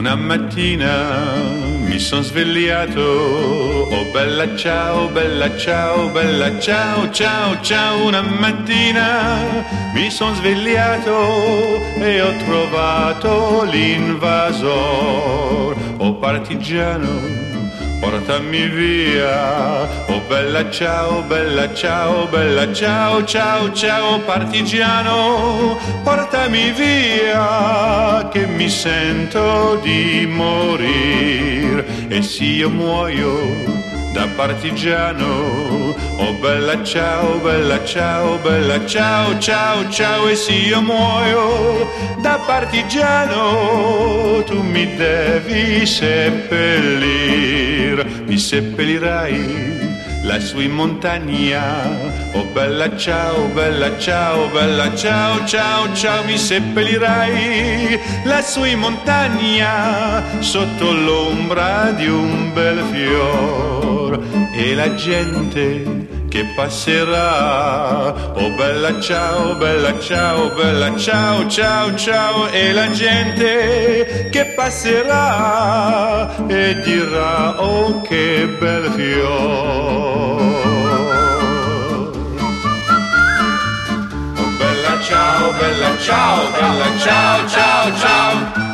Una mattina mi son svegliato, oh bella ciao, bella ciao, bella ciao, ciao, ciao. Una mattina mi son svegliato e ho trovato l'invasor, oh partigiano, portami via, oh bella ciao, bella ciao, bella ciao, ciao, ciao, partigiano, portami via, che mi sento di morir, e se io muoio da partigiano, oh bella ciao, bella ciao, bella ciao, ciao, ciao, e se io muoio da partigiano, tu mi devi seppellir, mi seppellirai lassù in montagna, oh bella ciao, bella ciao, bella ciao, ciao, ciao, mi seppellirai lassù in montagna, sotto l'ombra di un bel fior, e la gente che passerà, oh bella ciao, bella ciao, bella ciao, ciao, ciao, e la gente che passerà e dirà, oh che bel fior. Oh bella ciao, bella ciao, bella ciao, ciao, ciao.